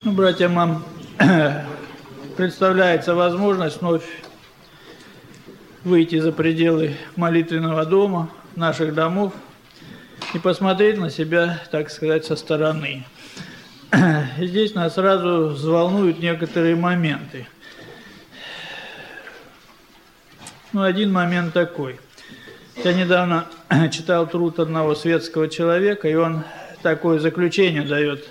Братьям, нам представляется возможность вновь выйти за пределы молитвенного дома, наших домов и посмотреть на себя, так сказать, со стороны. И здесь нас сразу взволнуют некоторые моменты. Один момент такой. Я недавно читал труд одного светского человека, и он такое заключение дает.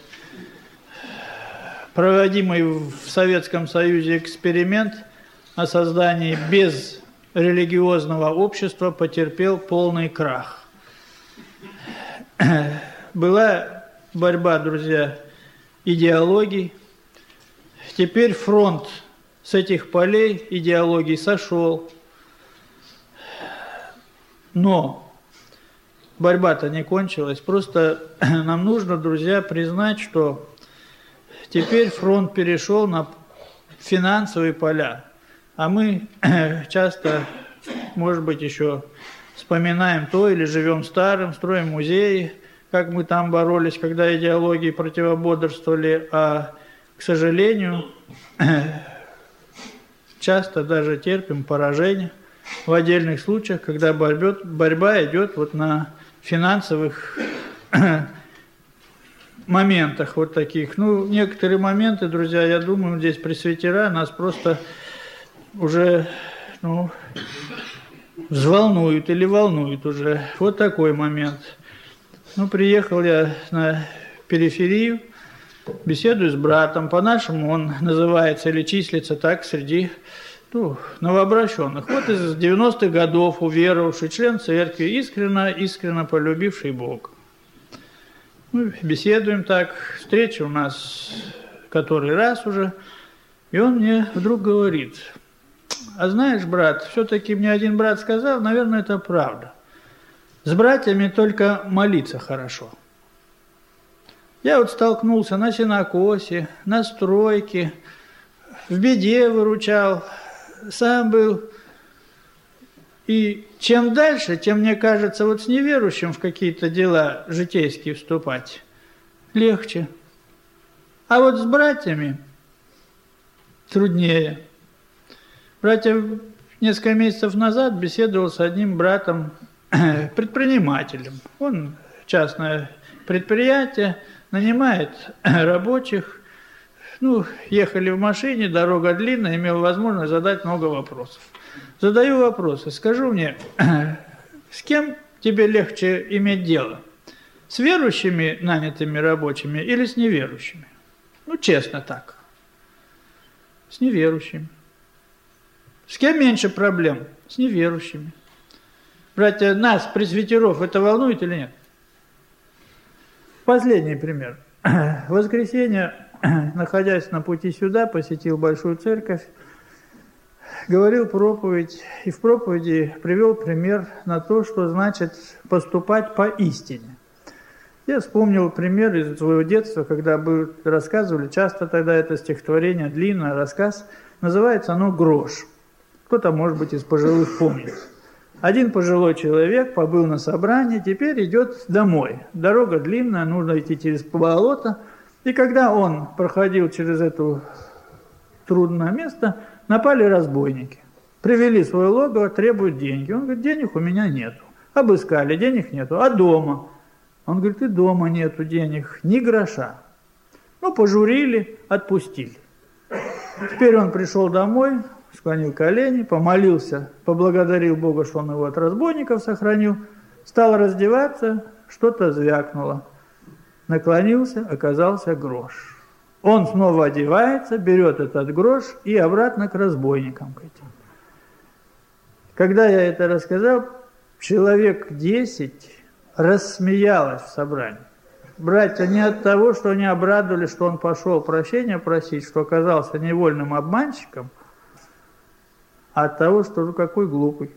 Проводимый в Советском Союзе эксперимент о создании безрелигиозного общества потерпел полный крах. Была борьба, друзья, идеологий. Теперь фронт с этих полей идеологий сошел. Но борьба-то не кончилась. Просто нам нужно, друзья, признать, что теперь фронт перешел на финансовые поля. А мы часто, может быть, еще вспоминаем то или живем старым, строим музеи, как мы там боролись, когда идеологии противоборствовали, а, к сожалению, часто даже терпим поражение в отдельных случаях, когда борьба идет вот на финансовых моментах вот таких. Некоторые моменты, друзья, я думаю, здесь пресвитера нас просто уже, взволнуют или волнуют уже. Вот такой момент. Приехал я на периферию, беседую с братом. По-нашему он называется или числится так среди новообращенных. Вот из 90-х годов уверовавший член церкви, искренно полюбивший Бога. Мы беседуем так, встреча у нас который раз уже, и он мне вдруг говорит: а знаешь, брат, все-таки мне один брат сказал, наверное, это правда. С братьями только молиться хорошо. Я столкнулся на сенокосе, на стройке, в беде выручал, сам был. И чем дальше, тем, мне кажется, с неверующим в какие-то дела житейские вступать легче. А с братьями труднее. Братья несколько месяцев назад беседовал с одним братом, предпринимателем. Он частное предприятие, нанимает рабочих. Ехали в машине, дорога длинная, имел возможность задать много вопросов. Задаю вопросы. Скажи мне, с кем тебе легче иметь дело? С верующими нанятыми рабочими или с неверующими? Честно так. С неверующими. С кем меньше проблем? С неверующими. Братья, нас, пресвитеров, это волнует или нет? Последний пример. В воскресенье, находясь на пути сюда, посетил Большую Церковь, говорил проповедь, и в проповеди привел пример на то, что значит поступать по истине. Я вспомнил пример из своего детства, когда рассказывали, часто тогда это стихотворение, длинный рассказ, называется оно «Грош». Кто-то, может быть, из пожилых помнит. Один пожилой человек побыл на собрании, теперь идет домой. Дорога длинная, нужно идти через болото. И когда он проходил через это трудное место, напали разбойники. Привели свое логово, требуют деньги. Он говорит: денег у меня нету. Обыскали, денег нету. А дома? Он говорит: и дома нету денег, ни гроша. Пожурили, отпустили. Теперь он пришел домой, склонил колени, помолился, поблагодарил Бога, что он его от разбойников сохранил, стал раздеваться, что-то звякнуло. Наклонился, оказался грош. Он снова одевается, берет этот грош и обратно к разбойникам. Когда я это рассказал, человек 10 рассмеялось в собрании. Братья, не от того, что они обрадовались, что он пошел прощения просить, что оказался невольным обманщиком, а от того, что какой глупый.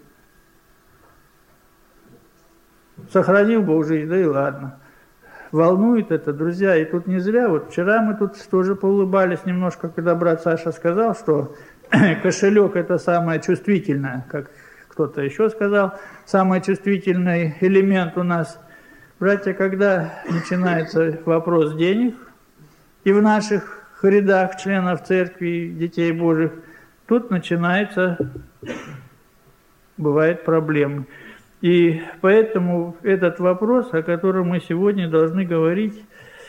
Сохранил Бог жизнь, да и ладно. Волнует это, друзья, и тут не зря. Вчера мы тут тоже поулыбались немножко, когда брат Саша сказал, что кошелек – это самое чувствительное, как кто-то еще сказал, самый чувствительный элемент у нас. Братья, когда начинается вопрос денег, и в наших рядах членов церкви, детей Божьих, тут начинается, бывают проблемы. И поэтому этот вопрос, о котором мы сегодня должны говорить,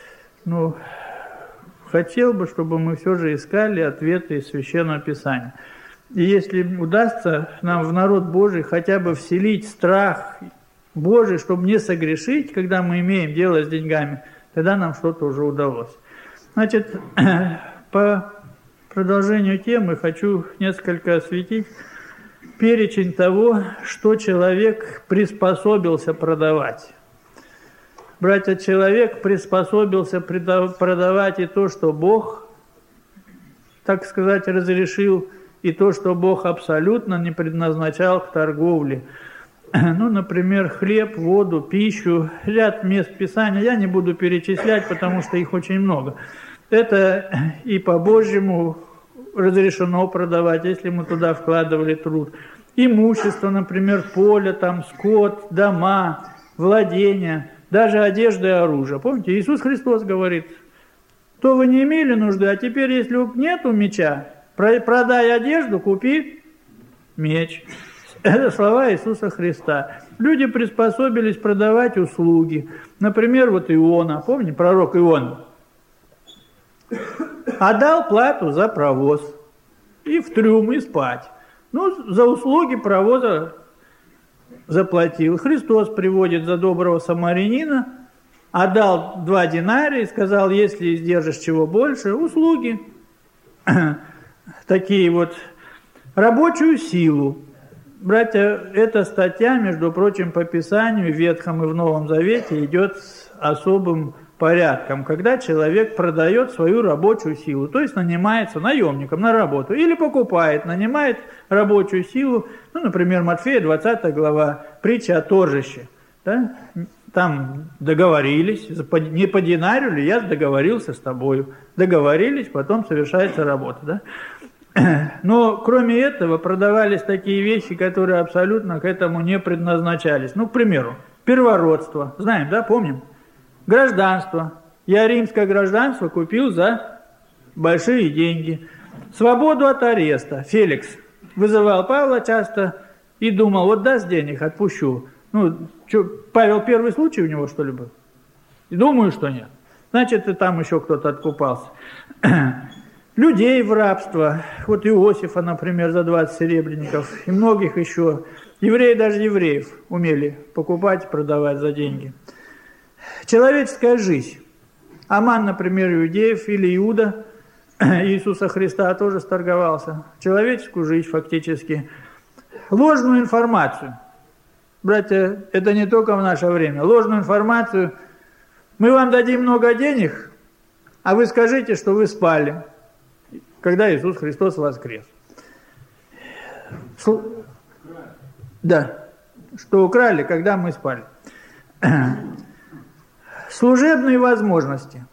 хотел бы, чтобы мы все же искали ответы из Священного Писания. И если удастся нам в народ Божий хотя бы вселить страх Божий, чтобы не согрешить, когда мы имеем дело с деньгами, тогда нам что-то уже удалось. Значит, по продолжению темы хочу несколько осветить перечень того, что человек приспособился продавать. Братья, человек приспособился продавать и то, что Бог, так сказать, разрешил, и то, что Бог абсолютно не предназначал к торговле. Например, хлеб, воду, пищу, ряд мест Писания. Я не буду перечислять, потому что их очень много. Это и по-божьему разрешено продавать, если мы туда вкладывали труд. Имущество, например, поле, скот, дома, владения, даже одежда и оружие. Помните, Иисус Христос говорит: то вы не имели нужды, а теперь, если нету меча, продай одежду, купи меч. Это слова Иисуса Христа. Люди приспособились продавать услуги. Например, Иона, помните, пророк Иона? Отдал плату за провоз. И в трюм, и спать. За услуги провоза заплатил. Христос приводит за доброго самарянина, отдал 2 динария и сказал: если издержишь чего больше, услуги. Такие рабочую силу. Братья, эта статья, между прочим, по Писанию в Ветхом и в Новом Завете идет с особым порядком, когда человек продает свою рабочую силу, то есть нанимается наемником на работу, или покупает, нанимает рабочую силу, например, Матфея 20 глава, притча о торжище. Да? Там договорились, не по динарию ли я договорился с тобою. Договорились, потом совершается работа. Да? Но кроме этого продавались такие вещи, которые абсолютно к этому не предназначались. К примеру, первородство. Знаем, да, помним? Гражданство. Я римское гражданство купил за большие деньги. Свободу от ареста. Феликс вызывал Павла часто и думал: даст денег, отпущу. Павел первый случай у него, что ли, был? И думаю, что нет. Значит, и там еще кто-то откупался. Людей в рабство. Иосифа, например, за 20 серебряников. И многих еще. Евреи, даже евреев, умели покупать и продавать за деньги. Человеческая жизнь. Аман, например, иудеев, или Иуда Иисуса Христа тоже сторговался. Человеческую жизнь фактически. Ложную информацию. Братья, это не только в наше время. Ложную информацию. Мы вам дадим много денег, а вы скажите, что вы спали, когда Иисус Христос воскрес. Да, что украли, когда мы спали. Служебные возможности.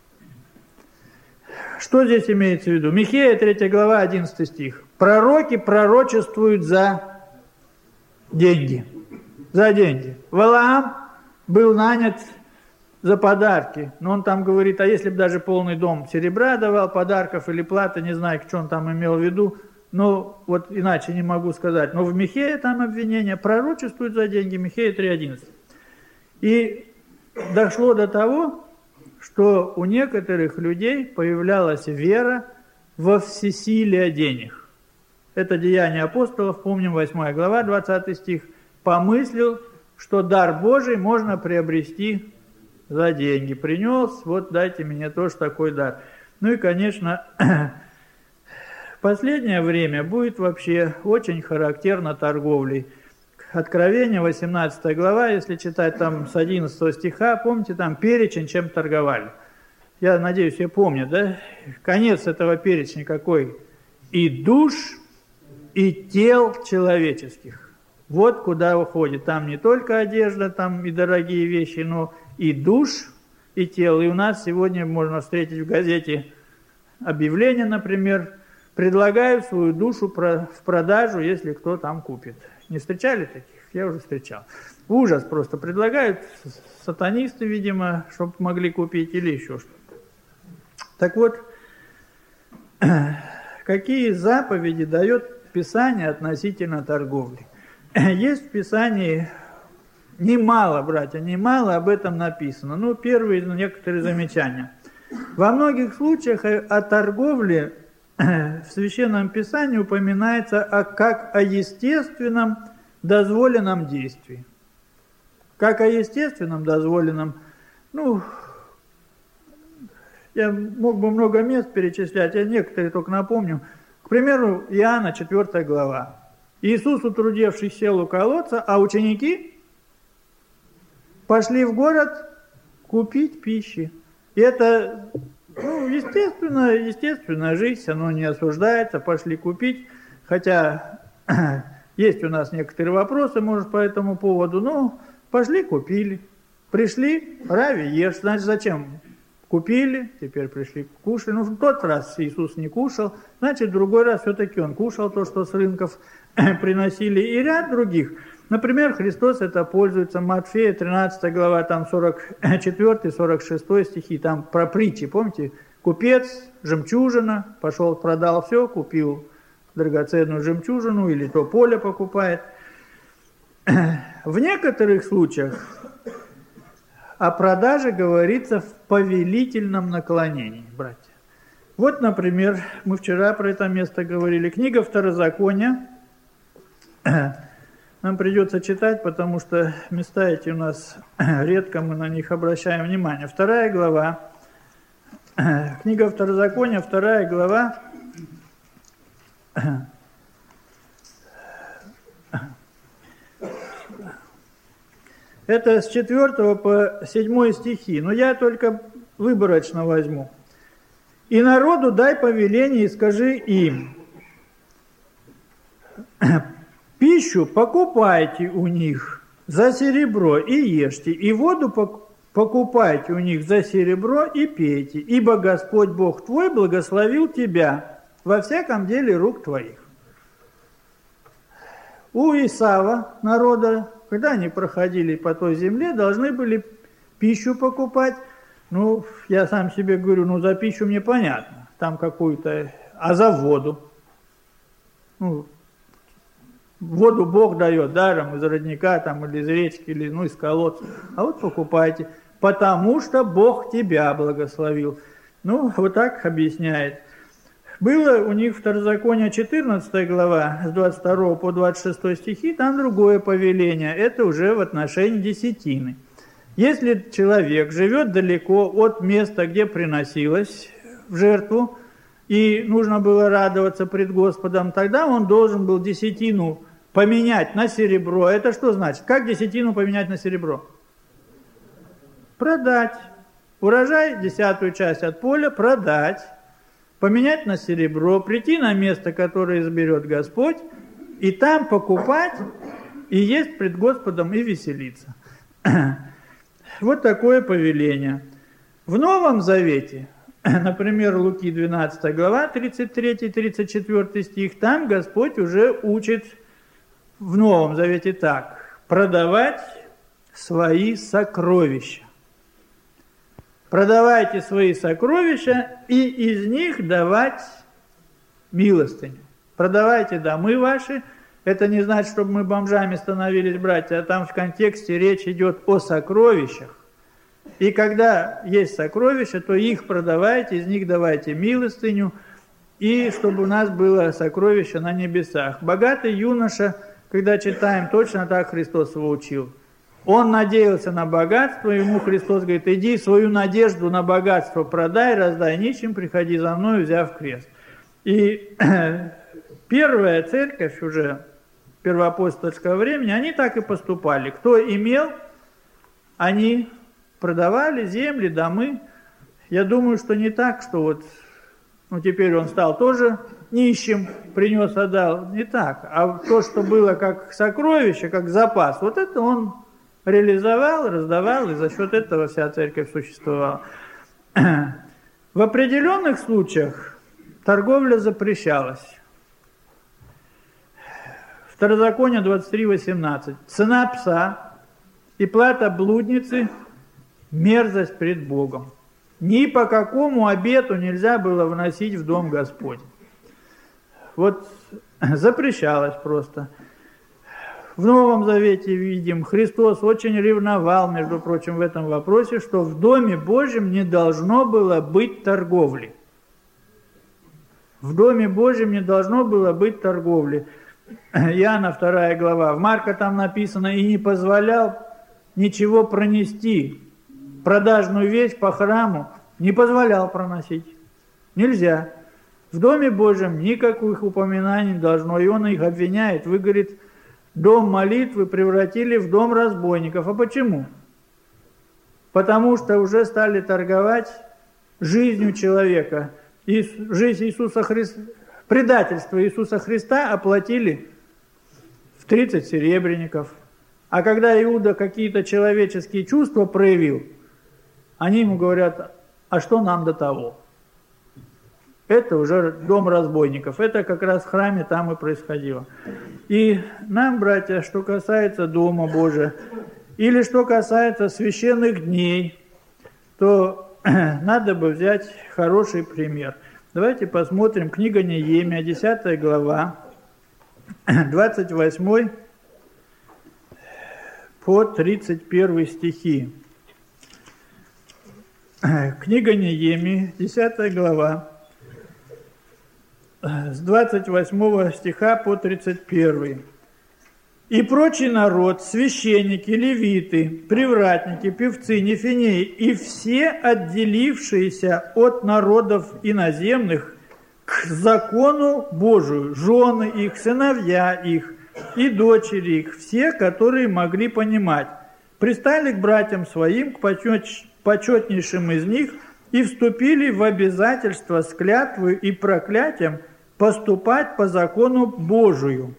Что здесь имеется в виду? Михея, 3 глава, 11 стих. Пророки пророчествуют за деньги. За деньги. Валаам был нанят за подарки. Но он там говорит: а если бы даже полный дом серебра давал, подарков или платы, не знаю, что он там имел в виду, иначе не могу сказать. Но в Михея там обвинение: пророчествуют за деньги, Михея 3:11. И дошло до того, что у некоторых людей появлялась вера во всесилие денег. Это Деяния апостолов, помним, 8 глава, 20 стих. Помыслил, что дар Божий можно приобрести за деньги. Принес, дайте мне тоже такой дар. И, конечно, в последнее время будет вообще очень характерно торговлей. Откровение, 18 глава, если читать там с 11 стиха, помните, там перечень, чем торговали. Я надеюсь, все помнят, да? Конец этого перечня какой? И душ, и тел человеческих. Вот куда уходит. Там не только одежда, там и дорогие вещи, но и душ, и тело. И у нас сегодня можно встретить в газете объявление, например: предлагаю свою душу в продажу, если кто там купит. Не встречали таких? Я уже встречал. Ужас просто. Предлагают сатанисты, видимо, чтобы могли купить или еще что-то. Так вот, какие заповеди дает Писание относительно торговли. Есть в Писании немало, братья, немало об этом написано. Ну, первые некоторые замечания. Во многих случаях о торговле в Священном Писании упоминается как о естественном дозволенном действии. Как о естественном дозволенном, ну, я мог бы много мест перечислять, я некоторые только напомню. К примеру, Иоанна 4 глава. Иисус, утрудевшись, сел у колодца, а ученики пошли в город купить пищи. И это, ну, естественная жизнь, оно не осуждается, пошли купить. Хотя есть у нас некоторые вопросы, может, по этому поводу, но пошли купили. Пришли, Рави, ешь, значит, зачем? Купили, теперь пришли, кушали. Ну, в тот раз Иисус не кушал, значит, в другой раз все-таки Он кушал то, что с рынков приносили. И ряд других. Например, Христос это пользуется, Матфея 13 глава, там 44-46 стихи, там про притчи, помните? Купец, жемчужина, пошел, продал все, купил драгоценную жемчужину или то поле покупает. В некоторых случаях о продаже говорится в повелительном наклонении, братья. Вот, например, мы вчера про это место говорили. Книга Второзакония. Нам придется читать, потому что места эти у нас редко мы на них обращаем внимание. 2 глава. Книга Второзакония, 2 глава. Это с 4 по 7 стихи, но я только выборочно возьму. «И народу дай повеление и скажи им, пищу покупайте у них за серебро и ешьте, и воду покупайте у них за серебро и пейте, ибо Господь Бог твой благословил тебя во всяком деле рук твоих». У Исава, народа, когда они проходили по той земле, должны были пищу покупать. Ну, я сам себе говорю, ну, за пищу мне понятно, там какую-то, а за воду? Ну, воду Бог дает даром из родника, там, или из речки, или, ну, из колодца. А вот покупайте, потому что Бог тебя благословил. Ну, вот так объясняет. Было у них Второзаконие 14 глава, с 22 по 26 стихи, там другое повеление, это уже в отношении десятины. Если человек живет далеко от места, где приносилось в жертву, и нужно было радоваться пред Господом, тогда он должен был десятину поменять на серебро. Это что значит? Как десятину поменять на серебро? Продать. Урожай, 10-ю часть от поля, продать. Поменять на серебро, прийти на место, которое изберет Господь, и там покупать, и есть пред Господом, и веселиться. Вот такое повеление. В Новом Завете, например, Луки 12 глава, 33-34 стих, там Господь уже учит в Новом Завете так: продавать свои сокровища. Продавайте свои сокровища и из них давать милостыню. Продавайте домы ваши. Это не значит, чтобы мы бомжами становились, братья, а там в контексте речь идет о сокровищах. И когда есть сокровища, то их продавайте, из них давайте милостыню, и чтобы у нас было сокровище на небесах. Богатый юноша, когда читаем, точно так Христос его учил. Он надеялся на богатство, ему Христос говорит: иди свою надежду на богатство продай, раздай нищим, приходи за мной, взяв крест. И первая церковь уже первоапостольского времени, они так и поступали. Кто имел, они продавали земли, домы. Я думаю, что не так, что вот, ну теперь он стал тоже нищим, принес, отдал. Не так. А то, что было как сокровище, как запас, вот это он реализовал, раздавал, и за счет этого вся церковь существовала. В определенных случаях торговля запрещалась. Второзаконие 23:18. Цена пса и плата блудницы – мерзость пред Богом. Ни по какому обету нельзя было вносить в дом Господень. Вот запрещалось просто. В Новом Завете видим, Христос очень ревновал, между прочим, в этом вопросе, что в Доме Божьем не должно было быть торговли. В Доме Божьем не должно было быть торговли. Иоанна 2 глава. В Марка там написано: «И не позволял ничего пронести». Продажную вещь по храму не позволял проносить. Нельзя. В Доме Божьем никаких упоминаний не должно. И он их обвиняет. Вы, говорит, дом молитвы превратили в дом разбойников. А почему? Потому что уже стали торговать жизнью человека. И жизнь Иисуса Христа, предательство Иисуса Христа оплатили в 30 серебряников. А когда Иуда какие-то человеческие чувства проявил, они ему говорят: а что нам до того? Это уже дом разбойников. Это как раз в храме там и происходило. И нам, братья, что касается Дома Божия, или что касается священных дней, то надо бы взять хороший пример. Давайте посмотрим. Книга Неемия, 10 глава, 28 по 31 стихи. Книга Неемии, 10 глава, с 28 стиха по 31. «И прочий народ, священники, левиты, привратники, певцы, нефинеи и все отделившиеся от народов иноземных к закону Божию, жены их, сыновья их и дочери их, все, которые могли понимать, пристали к братьям своим, к почетнейшим из них, и вступили в обязательство с клятвой и проклятием поступать по закону Божию».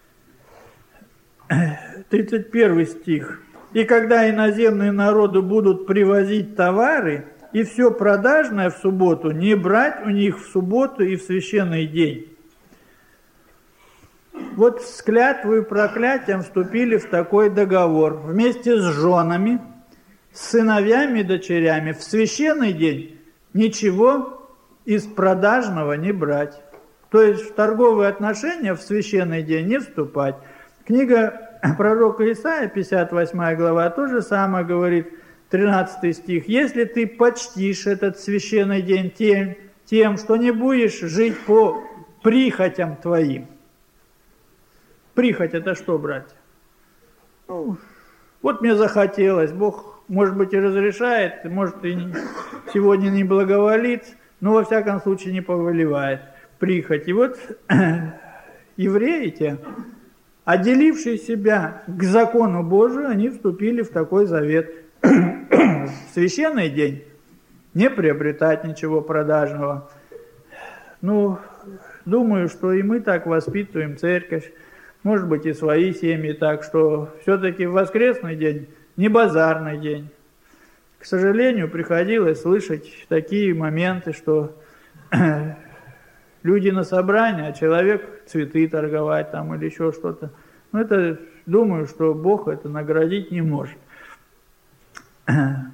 31 стих. «И когда иноземные народы будут привозить товары, и все продажное в субботу, не брать у них в субботу и в священный день». Вот с клятвой и проклятием вступили в такой договор вместе с женами, с сыновьями и дочерями. В священный день ничего из продажного не брать. То есть в торговые отношения в священный день не вступать. Книга пророка Исаия, 58 глава, то же самое говорит, 13 стих. «Если ты почтишь этот священный день тем, что не будешь жить по прихотям твоим». Прихоть — это что, братья? Ну, вот мне захотелось, Бог, может быть, и разрешает, может, и сегодня не благоволит, но во всяком случае не повелевает. Прихоть. И вот евреи те, отделившие себя к закону Божию, они вступили в такой завет. В священный день не приобретать ничего продажного. Ну, думаю, что и мы так воспитываем церковь, может быть, и свои семьи так, что все-таки воскресный день не базарный день. К сожалению, приходилось слышать такие моменты, что люди на собрании, а человек цветы торговать там или еще что-то. Ну, это, думаю, что Бог это наградить не может. В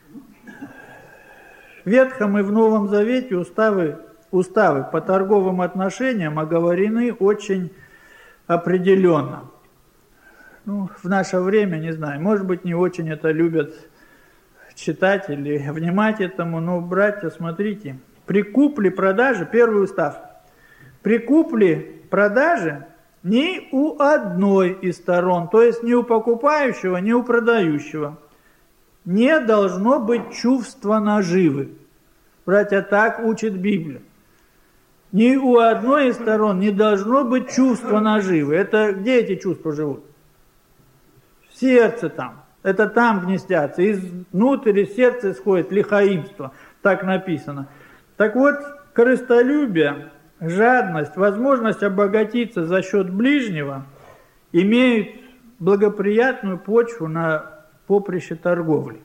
Ветхом и в Новом Завете уставы по торговым отношениям оговорены очень определенно. Ну, в наше время, не знаю, может быть, не очень это любят читать или внимать этому, но, братья, смотрите, при купле-продаже, первый устав, при купле-продаже ни у одной из сторон, то есть ни у покупающего, ни у продающего, не должно быть чувства наживы. Братья, так учит Библия. Ни у одной из сторон не должно быть чувства наживы. Это где эти чувства живут? В сердце там. Это там гнездятся. Изнутри из сердца исходит лихаимство. Так написано. Так вот, корыстолюбие, жадность, возможность обогатиться за счет ближнего имеют благоприятную почву на поприще торговли.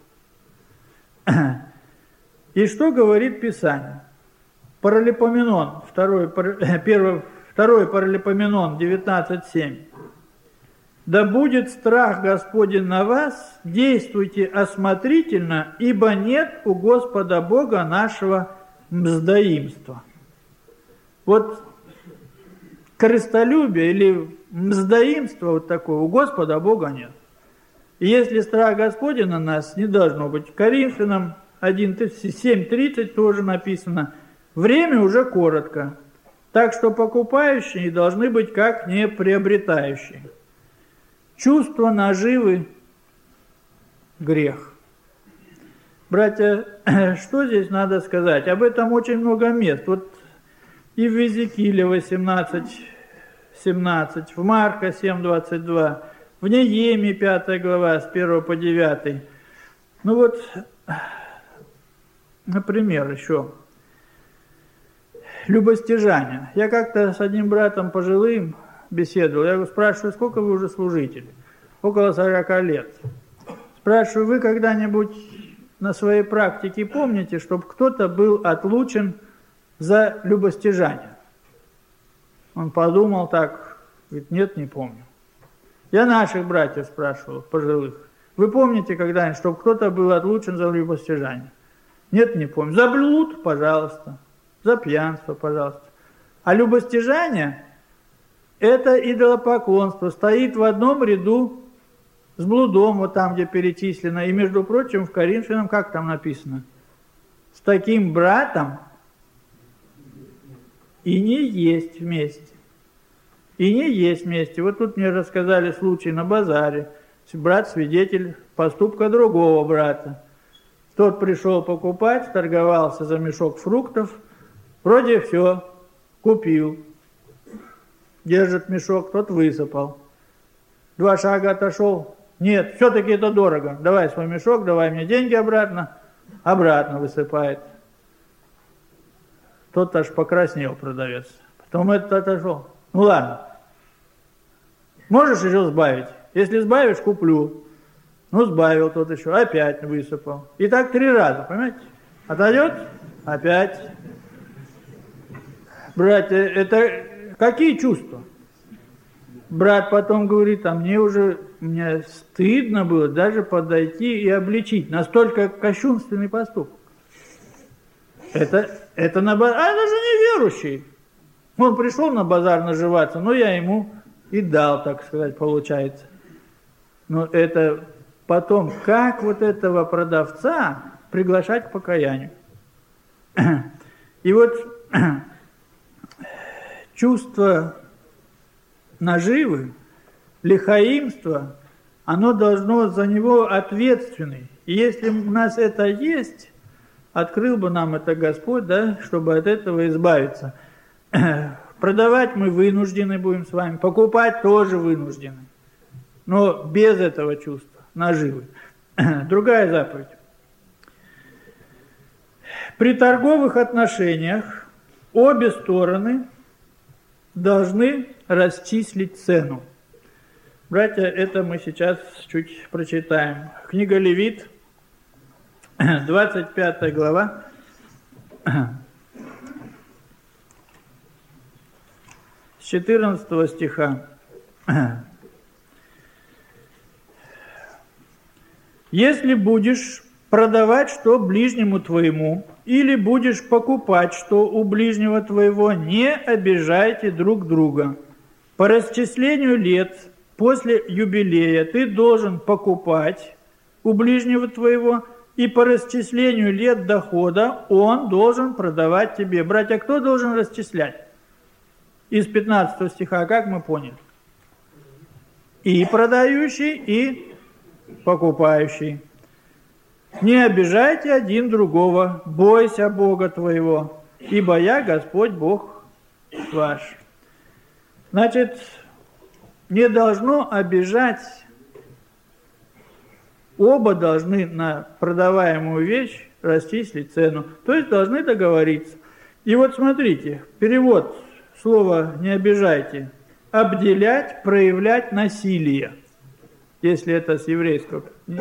И что говорит Писание? Паралипоменон, 2 Паралипоменон 19.7. Да будет страх Господень на вас, действуйте осмотрительно, ибо нет у Господа Бога нашего мздоимства. Вот корыстолюбие или мздоимство вот такое у Господа Бога нет. И если страх Господень на нас, не должно быть. Коринфянам 7:30 тоже написано: время уже коротко, так что покупающие должны быть как не приобретающие. Чувство наживы – грех. Братья, что здесь надо сказать? Об этом очень много мест. Вот и в Иезекииле 18:17, в Марка 7:22, в Неемии 5 глава с 1 по 9. Ну вот, например, еще любостяжание. Я как-то с одним братом пожилым беседовал. Я его спрашиваю: сколько вы уже служители? Около 40 лет. Спрашиваю: вы когда-нибудь на своей практике помните, чтобы кто-то был отлучен за любостяжание? Он подумал так, говорит: нет, не помню. Я наших братьев спрашивал, пожилых: вы помните когда-нибудь, чтобы кто-то был отлучен за любостяжание? Нет, не помню. За блуд, пожалуйста. За пьянство, пожалуйста. А любостяжание – это идолопоклонство, стоит в одном ряду с блудом, вот там, где перечислено. И, между прочим, в Коринфянам, как там написано? С таким братом и не есть вместе. И не есть вместе. Вот тут мне рассказали случай на базаре. Брат свидетель поступка другого брата. Тот пришел покупать, торговался за мешок фруктов. Вроде все, купил. Держит мешок, тот высыпал. 2 шага отошел. Нет, все-таки это дорого. Давай свой мешок, давай мне деньги обратно. Обратно высыпает. Тот аж покраснел, продавец. Потом этот отошел. Ну ладно. Можешь еще сбавить? Если сбавишь, куплю. Ну, сбавил тот еще. Опять высыпал. И так 3 раза, понимаете? Отойдет? Опять. Братья, это какие чувства? Брат потом говорит: а мне стыдно было даже подойти и обличить. Настолько кощунственный поступок. Это на базар. А это же неверующий. Он пришел на базар наживаться, но я ему и дал, так сказать, получается. Но это потом, как вот этого продавца приглашать к покаянию? И вот чувство наживы, лихаимство, оно должно за него ответственный. И если у нас это есть, открыл бы нам это Господь, да, чтобы от этого избавиться. Продавать мы вынуждены будем с вами, покупать тоже вынуждены. Но без этого чувства наживы. Другая заповедь. При торговых отношениях обе стороны должны расчислить цену. Братья, это мы сейчас чуть прочитаем. Книга Левит, 25 глава, с 14 стиха. «Если будешь продавать что ближнему твоему, или будешь покупать что у ближнего твоего, не обижайте друг друга. По расчислению лет после юбилея ты должен покупать у ближнего твоего, и по расчислению лет дохода он должен продавать тебе». Братья, кто должен расчислять? Из 15 стиха, как мы поняли? И продающий, и покупающий. «Не обижайте один другого, бойся Бога твоего, ибо я Господь Бог ваш». Значит, не должно обижать, оба должны на продаваемую вещь расчислить цену, то есть должны договориться. И вот смотрите, перевод слова «не обижайте» – обделять, проявлять насилие, если это с еврейского.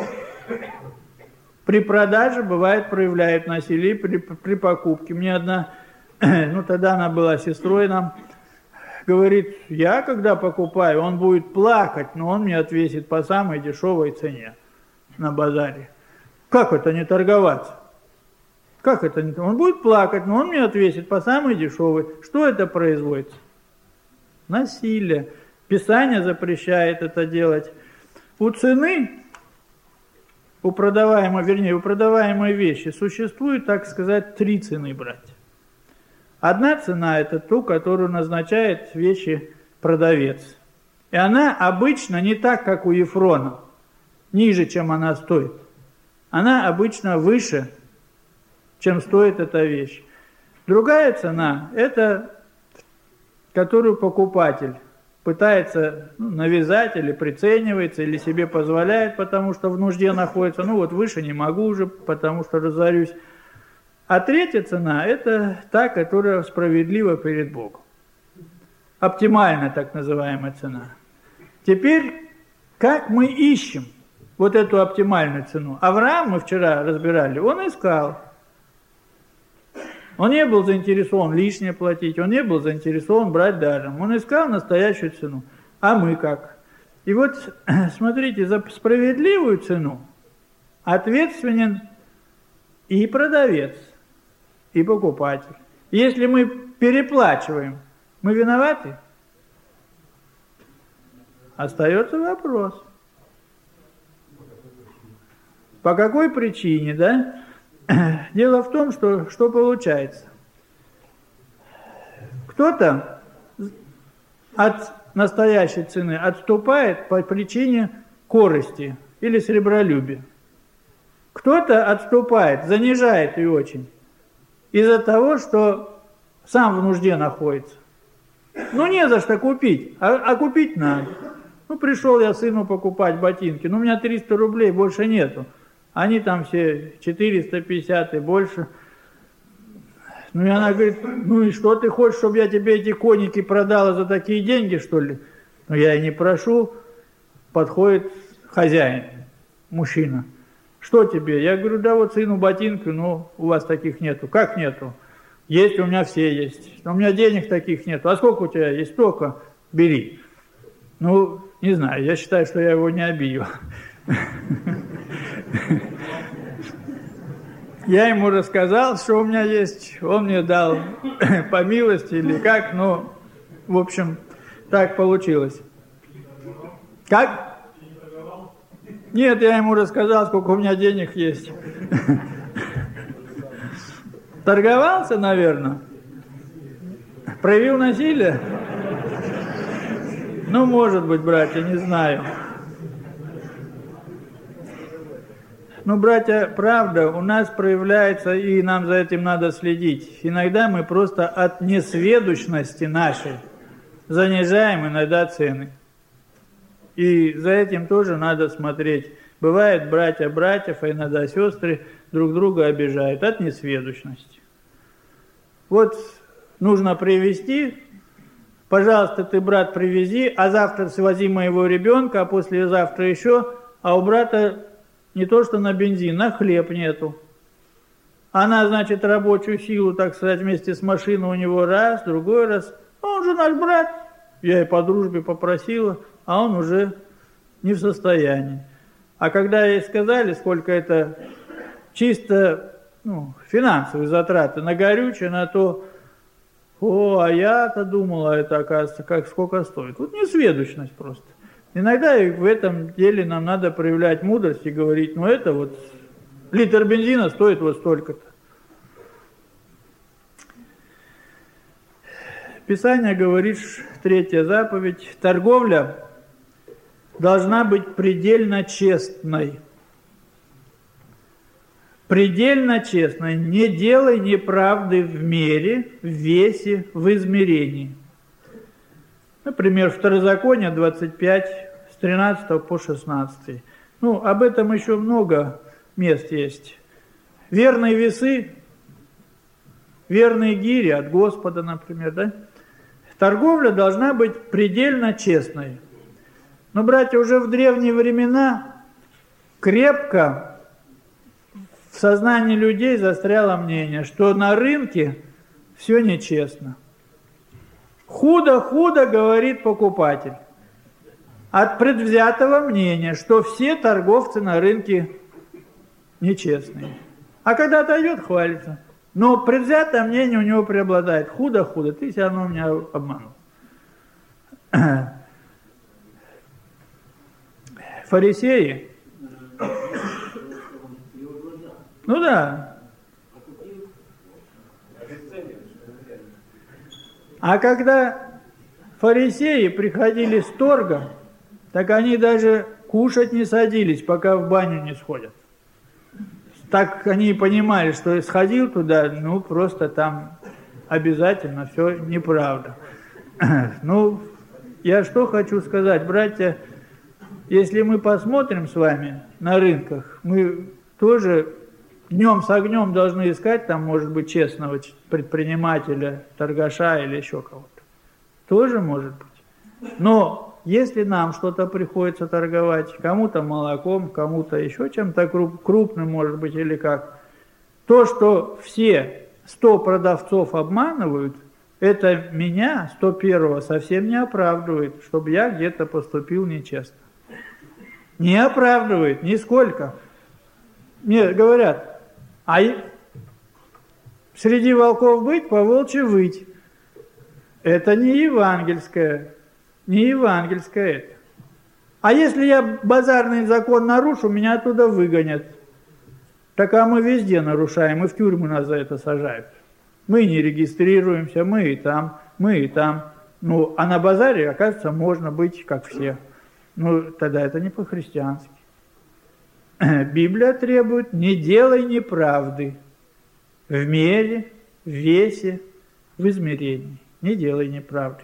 При продаже, бывает, проявляет насилие, при покупке. Мне одна, тогда она была сестрой нам, говорит, я когда покупаю, он будет плакать, но он мне отвесит по самой дешевой цене на базаре. Как это не торговаться? Как это не торговаться? Он будет плакать, но он мне отвесит по самой дешевой. Что это производится? Насилие. Писание запрещает это делать. У цены, у продаваемой вещи существует, так сказать, 3 цены, братья. Одна цена – это ту, которую назначает вещи продавец. И она обычно не так, как у Ефрона, ниже, чем она стоит. Она обычно выше, чем стоит эта вещь. Другая цена – это, которую покупатель пытается навязать или приценивается, или себе позволяет, потому что в нужде находится. Ну вот выше не могу уже, потому что разорюсь. А третья цена – это та, которая справедлива перед Богом. Оптимальная так называемая цена. Теперь, как мы ищем вот эту оптимальную цену? Авраам, мы вчера разбирали, он искал. Он не был заинтересован лишнее платить, он не был заинтересован брать даром. Он искал настоящую цену. А мы как? И вот, смотрите, за справедливую цену ответственен и продавец, и покупатель. Если мы переплачиваем, мы виноваты? Остается вопрос. По какой причине, да? Дело в том, что получается. Кто-то от настоящей цены отступает по причине корысти или сребролюбия. Кто-то отступает, занижает ее очень, из-за того, что сам в нужде находится. Ну, не за что купить, а купить надо. Ну, пришел я сыну покупать ботинки, ну, у меня 300 рублей, больше нету. Они там все 450 и больше. Ну, и она говорит, ну и что ты хочешь, чтобы я тебе эти коники продала за такие деньги, что ли? Ну, я и не прошу. Подходит хозяин, мужчина. Что тебе? Я говорю, да вот сыну ботинки, но у вас таких нету. Как нету? Есть, у меня все есть. Но у меня денег таких нету. А сколько у тебя есть? Столько. Бери. Ну, не знаю, я считаю, что я его не обидел. Я ему рассказал, что у меня есть, он мне дал по милости или как, но, в общем, так получилось. Как? Нет, я ему рассказал, сколько у меня денег есть. Торговался, наверное? Проявил насилие? Ну, может быть, братья, не знаю. Ну, братья, правда, у нас проявляется, и нам за этим надо следить. Иногда мы просто от несведущности нашей занижаем иногда цены. И за этим тоже надо смотреть. Бывает, братья братьев, а иногда сестры друг друга обижают от несведущности. Вот нужно привезти, пожалуйста, ты, брат, привези, а завтра свози моего ребенка, а послезавтра еще, а у брата не то что на бензин, на хлеб нету. Она, значит, рабочую силу, так сказать, вместе с машиной у него раз, другой раз. Он же наш брат. Я и по дружбе попросила, а он уже не в состоянии. А когда ей сказали, сколько это чисто финансовые затраты на горючее, на то, а я-то думала, это, оказывается, сколько стоит. Вот несведущность просто. Иногда и в этом деле нам надо проявлять мудрость и говорить, это вот литр бензина стоит вот столько-то. Писание говорит, 3-я заповедь, торговля должна быть предельно честной. Предельно честной. Не делай неправды в мере, в весе, в измерении. Например, Второзаконие 25, с 13 по 16. Об этом еще много мест есть. Верные весы, верные гири от Господа, например, да? Торговля должна быть предельно честной. Но, братья, уже в древние времена крепко в сознании людей застряло мнение, что на рынке все нечестно. Худо-худо, говорит покупатель. От предвзятого мнения, что все торговцы на рынке нечестные. А когда отойдет, хвалится. Но предвзятое мнение у него преобладает. Худо-худо, ты все равно меня обманул. Фарисеи. Ну да. А когда фарисеи приходили с торга, так они даже кушать не садились, пока в баню не сходят. Так они понимали, что сходил туда, ну просто там обязательно все неправда. Ну, я что хочу сказать, братья, если мы посмотрим с вами на рынках, мы тоже днем с огнем должны искать там, может быть, честного предпринимателя, торгаша или еще кого-то. Тоже может быть. Но если нам что-то приходится торговать, кому-то молоком, кому-то еще чем-то крупным, может быть, или как, то, что все 100 продавцов обманывают, это меня, 101-го, совсем не оправдывает, чтобы я где-то поступил нечестно. Не оправдывает, нисколько. Мне говорят, а среди волков быть, по волчьи выть. Это не евангельское. Не евангельское это. А если я базарный закон нарушу, меня оттуда выгонят. Так а мы везде нарушаем, и в тюрьму нас за это сажают. Мы не регистрируемся, мы и там, мы и там. Ну, а на базаре, оказывается, можно быть как все. Ну, тогда это не по-христиански. Библия требует: не делай неправды в мере, в весе, в измерении. Не делай неправды.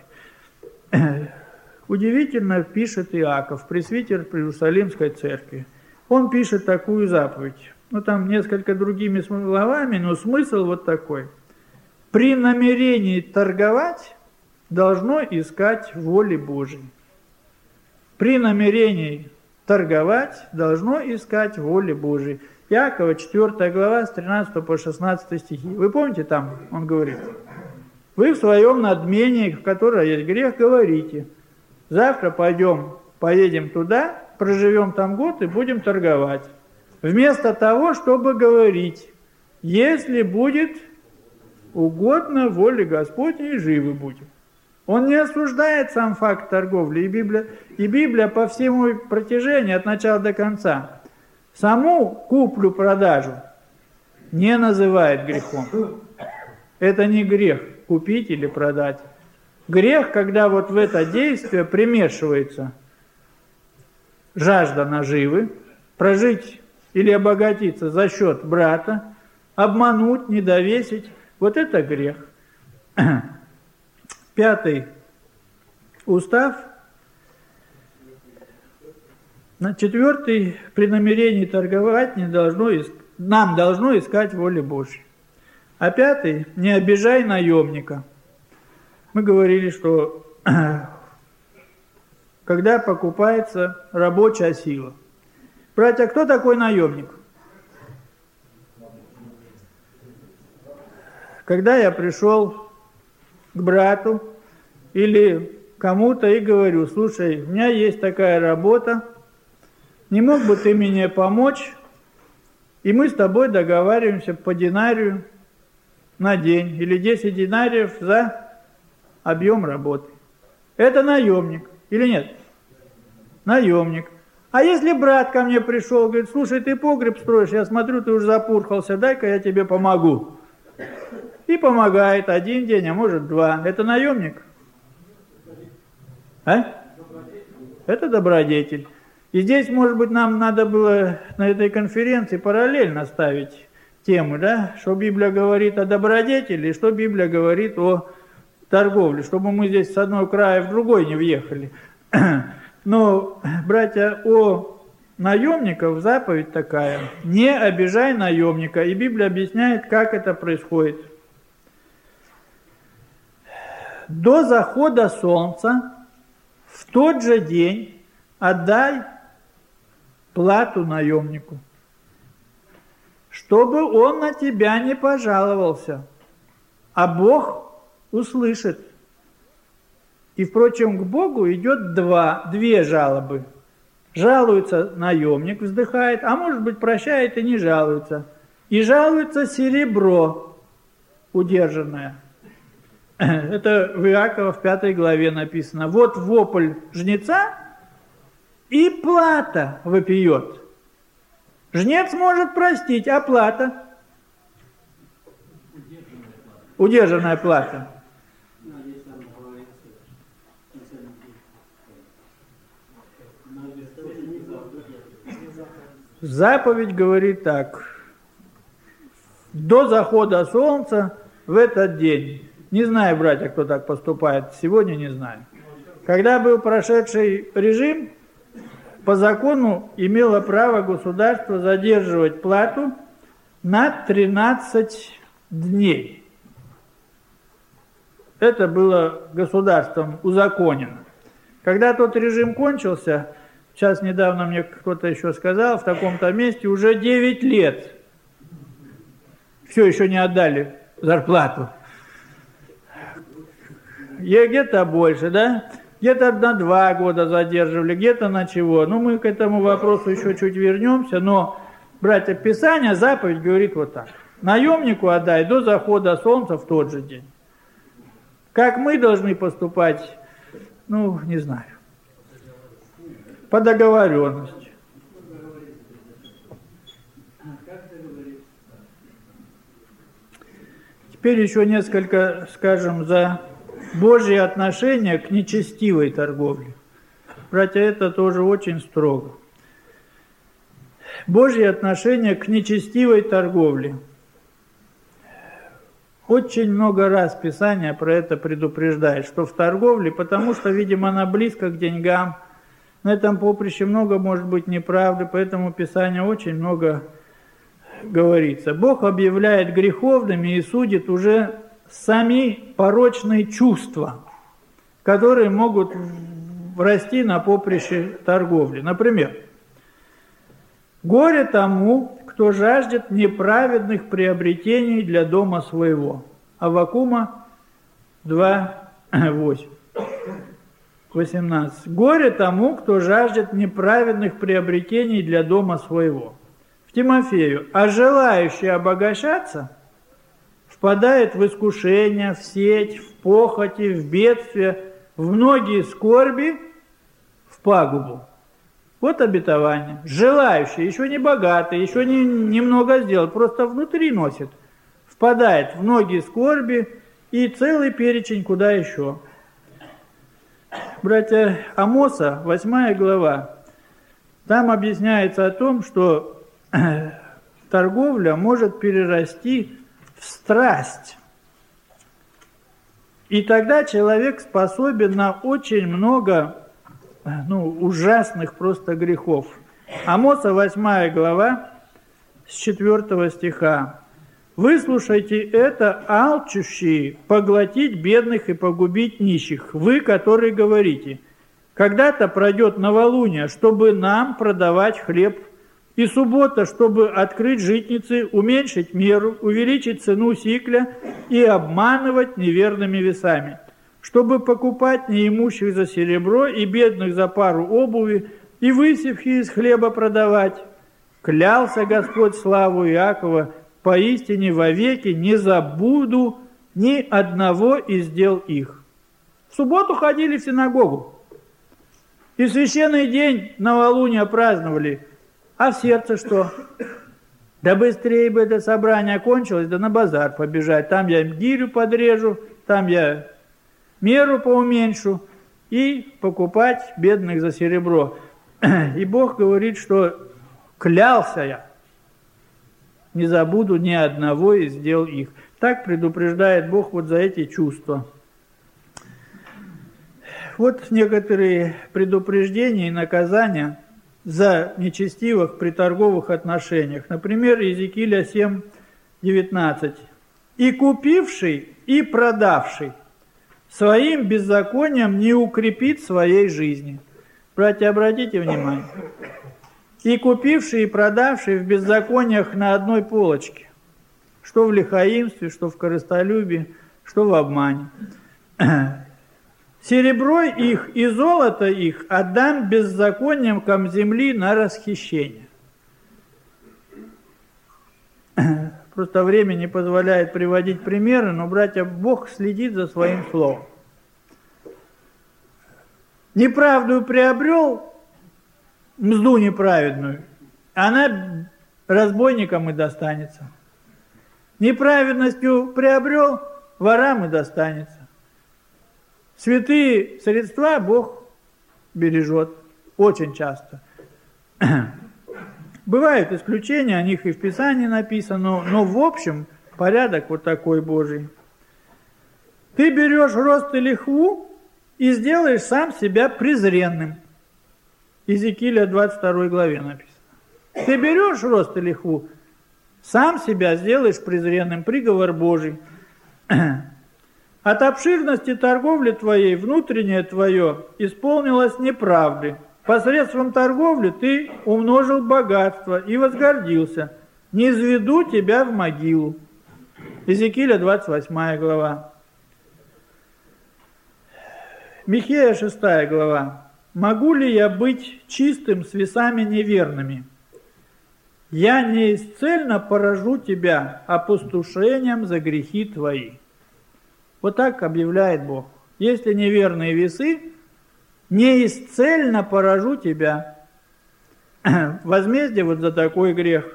Удивительно пишет Иаков, пресвитер Иерусалимской церкви. Он пишет такую заповедь. Ну, там несколько другими словами, но смысл вот такой. При намерении торговать должно искать воли Божьей. При намерении торговать должно искать воли Божьей. Иакова, 4 глава, с 13 по 16 стихи. Вы помните, там он говорит: вы в своем надмении, в котором есть грех, говорите: завтра поедем туда, проживем там год и будем торговать. Вместо того, чтобы говорить: если будет угодно воле Господней, живы будем. Он не осуждает сам факт торговли, и Библия по всему протяжению, от начала до конца, саму куплю-продажу не называет грехом. Это не грех купить или продать. Грех, когда вот в это действие примешивается жажда наживы, прожить или обогатиться за счет брата, обмануть, недовесить. Вот это грех. 5 устав. 4 при намерении торговать нам должно искать воли Божьей. А 5 не обижай наемника. Мы говорили, что когда покупается рабочая сила. Братья, кто такой наемник? Когда я пришел к брату или кому-то и говорю: слушай, у меня есть такая работа, не мог бы ты мне помочь? И мы с тобой договариваемся по динарию на день или 10 динариев за объем работы. Это наемник или нет? Наемник. А если брат ко мне пришел, говорит: слушай, ты погреб строишь, я смотрю, ты уже запурхался, дай-ка я тебе помогу. И помогает 1 день, а может 2. Это наемник? А? Это добродетель. И здесь, может быть, нам надо было на этой конференции параллельно ставить тему, да? Что Библия говорит о добродетели, и что Библия говорит о торговле, чтобы мы здесь с одного края в другой не въехали. Но, братья, о наемниках заповедь такая: не обижай наемника. И Библия объясняет, как это происходит. До захода солнца в тот же день отдай плату наемнику, чтобы он на тебя не пожаловался, а Бог услышит И, впрочем, к Богу идет две жалобы. Жалуется наемник, вздыхает, а может быть прощает и не жалуется. И жалуется серебро удержанное. Это в Иакова в 5 главе написано. Вот вопль жнеца и плата вопиет. Жнец может простить, а плата? Удержанная плата. Заповедь говорит так. До захода солнца в этот день. Не знаю, братья, кто так поступает. Сегодня не знаю. Когда был прошедший режим, по закону имело право государство задерживать плату на 13 дней. Это было государством узаконено. Когда тот режим кончился, сейчас недавно мне кто-то еще сказал, в таком-то месте уже 9 лет все еще не отдали зарплату. Где-то больше, да? Где-то на 2 года задерживали, где-то на чего. Ну, мы к этому вопросу еще чуть вернемся, но, братья, Писание, заповедь говорит вот так. Наемнику отдай до захода солнца в тот же день. Как мы должны поступать, ну, не знаю. По договоренности. Теперь еще несколько, скажем, за Божье отношение к нечестивой торговле. Братья, это тоже очень строго. Божье отношение к нечестивой торговле. Очень много раз Писание про это предупреждает, что в торговле, потому что, видимо, она близко к деньгам, на этом поприще много может быть неправды, поэтому Писание очень много говорится. Бог объявляет греховными и судит уже сами порочные чувства, которые могут расти на поприще торговли. Например, «Горе тому, кто жаждет неправедных приобретений для дома своего». Аввакума 2:8. 18. «Горе тому, кто жаждет неправедных приобретений для дома своего». В Тимофею. «А желающий обогащаться впадает в искушение, в сеть, в похоти, в бедствие, в многие скорби, в пагубу». Вот обетование. Желающий, еще не богатый, еще немного сделал, просто внутри носит. Впадает в многие скорби и целый перечень куда еще. Братья, Амоса, 8 глава, там объясняется о том, что торговля может перерасти в страсть. И тогда человек способен на очень много ужасных просто грехов. Амоса 8 глава с 4 стиха. «Выслушайте это, алчущие, поглотить бедных и погубить нищих, вы, которые говорите, когда-то пройдет новолуние, чтобы нам продавать хлеб, и суббота, чтобы открыть житницы, уменьшить меру, увеличить цену сикля и обманывать неверными весами, чтобы покупать неимущих за серебро и бедных за пару обуви, и высевки из хлеба продавать. Клялся Господь славу Иакова, поистине вовеки не забуду ни одного из дел их». В субботу ходили в синагогу, и в священный день новолуния праздновали. А в сердце что? Да быстрее бы это собрание кончилось, да на базар побежать. Там я гирю подрежу, там я меру поуменьшу и покупать бедных за серебро. И Бог говорит, что клялся я, не забуду ни одного из дел их. Так предупреждает Бог вот за эти чувства. Вот некоторые предупреждения и наказания за нечестивых при торговых отношениях. Например, Иезекииля 7:19. «И купивший, и продавший своим беззаконием не укрепит своей жизни». Братья, обратите внимание. «И купивший, и продавший в беззакониях на одной полочке». Что в лихаимстве, что в корыстолюбии, что в обмане. 7 серебро их и золото их отдам беззаконникам земли на расхищение. Просто время не позволяет приводить примеры, но, братья, Бог следит за своим словом. Неправду приобрел, мзду неправедную, она разбойникам и достанется. Неправедностью приобрел, ворам и достанется. Святые средства Бог бережет очень часто. Бывают исключения, о них и в Писании написано, но в общем порядок вот такой Божий. Ты берешь рост и лихву и сделаешь сам себя презренным. Иезекииля 22 главе написано. Ты берешь рост и лихву, сам себя сделаешь презренным. Приговор Божий. От обширности торговли твоей внутреннее твое исполнилось неправды. Посредством торговли ты умножил богатство и возгордился. Не изведу тебя в могилу. Иезекииля 28 глава. Михея 6 глава. Могу ли я быть чистым с весами неверными? Я неисцельно поражу тебя опустошением за грехи твои. Вот так объявляет Бог. Если неверные весы, неисцельно поражу тебя. Возмездие вот за такой грех.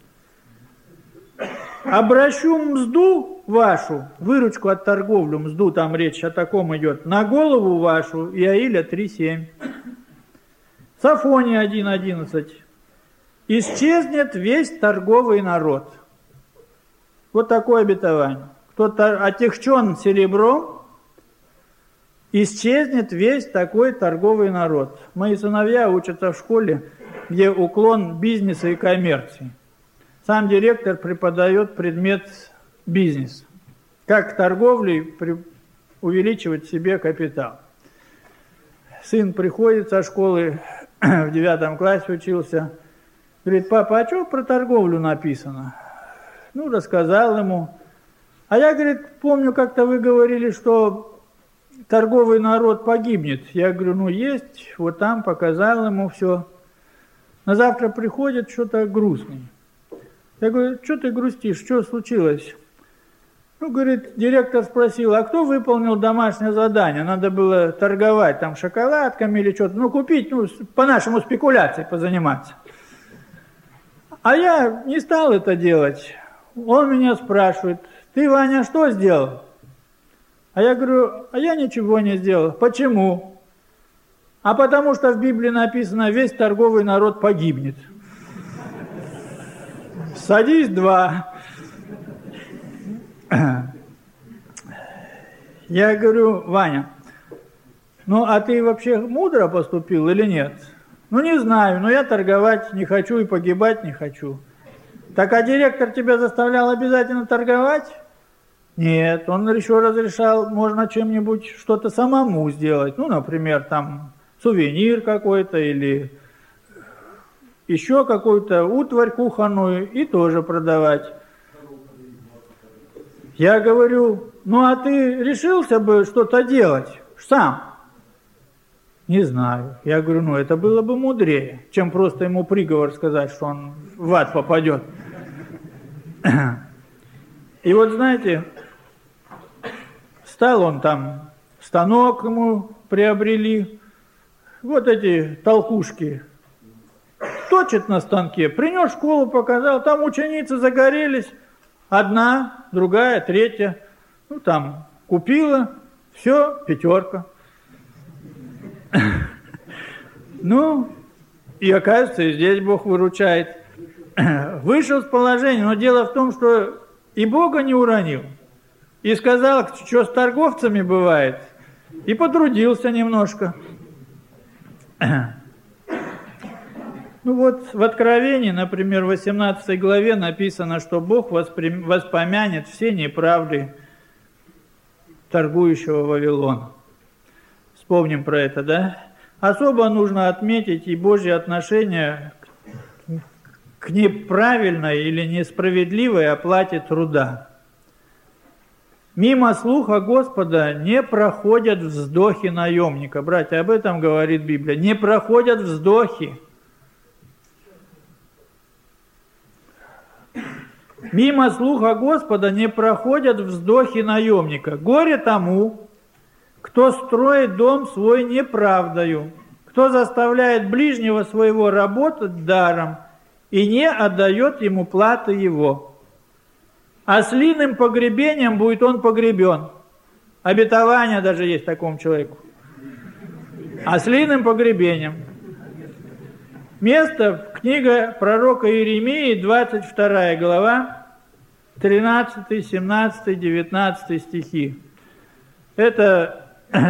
Обращу мзду вашу, выручку от торговли, мзду, там речь о таком идет, на голову вашу, Иаиля 3:7. Софония 1:11. Исчезнет весь торговый народ. Вот такое обетование. Кто-то отягчен серебром, исчезнет весь такой торговый народ. Мои сыновья учатся в школе, где уклон бизнеса и коммерции. Сам директор преподает предмет бизнес. Как торговлей увеличивать себе капитал. Сын приходит со школы, в 9 классе учился, говорит: папа, а что про торговлю написано? Ну, рассказал ему. А я, говорит, помню, как-то вы говорили, что торговый народ погибнет. Я говорю, ну есть, вот там показал ему все. На завтра приходит, что-то грустный. Я говорю, что ты грустишь, что случилось? Ну, говорит, директор спросил, а кто выполнил домашнее задание? Надо было торговать там шоколадками или что-то, ну купить, ну по-нашему спекуляции позаниматься. А я не стал это делать. Он меня спрашивает, ты, Ваня, что сделал? А я говорю, а я ничего не сделал. Почему? А потому что в Библии написано, весь торговый народ погибнет. Садись, 2. Я говорю, Ваня, ну а ты вообще мудро поступил или нет? Ну не знаю, но я торговать не хочу и погибать не хочу. Так а директор тебя заставлял обязательно торговать? Нет, он еще разрешал, можно чем-нибудь что-то самому сделать. Ну, например, там сувенир какой-то или еще какую-то утварь кухонную и тоже продавать. Я говорю, ну а ты решился бы что-то делать сам? Не знаю. Я говорю, ну это было бы мудрее, чем просто ему приговор сказать, что он в ад попадет. И вот знаете, стал он там, станок ему приобрели, вот эти толкушки, точит на станке, принес в школу, показал, там ученицы загорелись, одна, другая, третья, ну там купила, все, 5. Ну, и оказывается, и здесь Бог выручает. Вышел с положения, но дело в том, что и Бога не уронил. И сказал, что с торговцами бывает. И потрудился немножко. Ну вот в Откровении, например, в 18 главе написано, что Бог воспомянет все неправды торгующего Вавилона. Вспомним про это, да? Особо нужно отметить и Божье отношение к неправильной или несправедливой оплате труда. Мимо слуха Господа не проходят вздохи наемника. Братья, об этом говорит Библия. Не проходят вздохи. Мимо слуха Господа не проходят вздохи наемника. Горе тому, кто строит дом свой неправдою, кто заставляет ближнего своего работать даром и не отдает ему платы его. Ослиным погребением будет он погребен. Обетование даже есть такому человеку. Ослиным погребением. Место в книге пророка Иеремии, 22 глава, 13, 17, 19 стихи. Это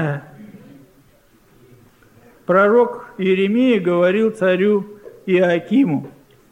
пророк Иеремия говорил царю Иоакиму.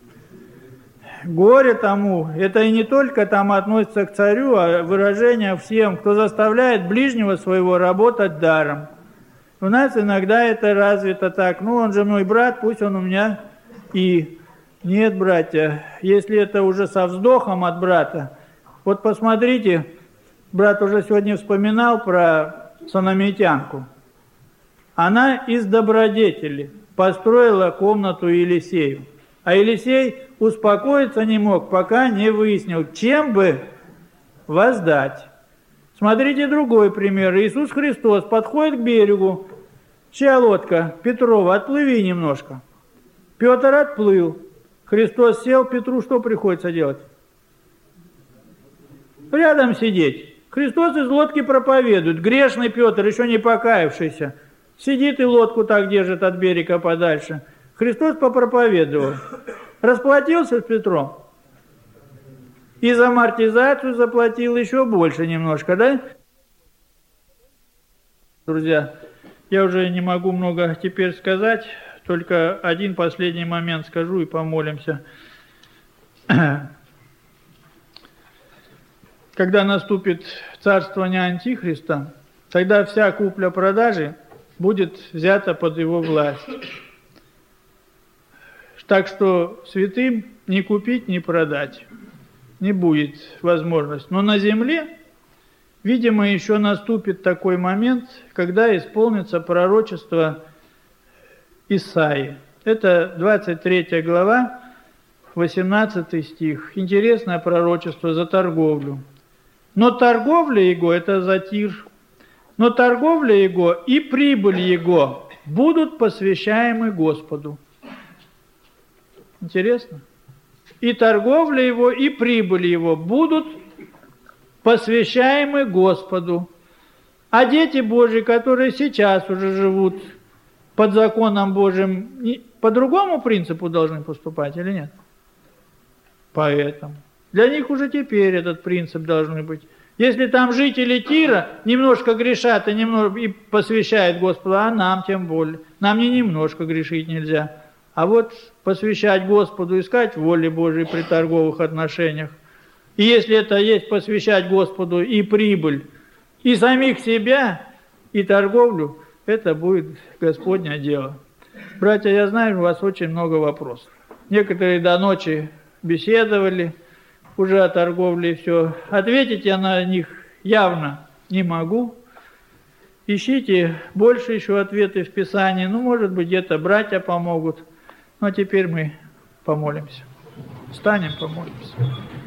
Горе тому, это и не только там относится к царю, а выражение всем, кто заставляет ближнего своего работать даром. У нас иногда это развито так, он же мой брат, пусть он у меня и... Нет, братья, если это уже со вздохом от брата, вот посмотрите, брат уже сегодня вспоминал про сономитянку. Она из добродетели построила комнату Елисею. А Елисей успокоиться не мог, пока не выяснил, чем бы воздать. Смотрите другой пример. Иисус Христос подходит к берегу. Чья лодка? Петрова, отплыви немножко. Петр отплыл. Христос сел, Петру что приходится делать? Рядом сидеть. Христос из лодки проповедует. Грешный Петр, еще не покаявшийся, сидит и лодку так держит от берега подальше. Христос попроповедовал. Расплатился с Петром. И за амортизацию заплатил еще больше немножко, да? Друзья, я уже не могу много теперь сказать, только один последний момент скажу и помолимся. Когда наступит царствование Антихриста, тогда вся купля-продажи будет взята под его власть. Так что святым ни купить, ни продать не будет возможности. Но на земле, видимо, еще наступит такой момент, когда исполнится пророчество Исаии. Это 23 глава, 18 стих. Интересное пророчество за торговлю. Но торговля его, это за Тир, но торговля его и прибыль его будут посвящаемы Господу. Интересно? И торговля его, и прибыль его будут посвящаемы Господу. А дети Божьи, которые сейчас уже живут под законом Божьим, по другому принципу должны поступать или нет? Поэтому. Для них уже теперь этот принцип должен быть. Если там жители Тира немножко грешат и посвящают Господу, а нам тем более. Нам не немножко грешить нельзя. А вот посвящать Господу, искать воли Божией при торговых отношениях. И если это есть посвящать Господу и прибыль, и самих себя, и торговлю, это будет Господне дело. Братья, я знаю, у вас очень много вопросов. Некоторые до ночи беседовали уже о торговле и все. Ответить я на них явно не могу. Ищите больше еще ответы в Писании. Может быть, где-то братья помогут. Но теперь мы помолимся. Встанем, помолимся.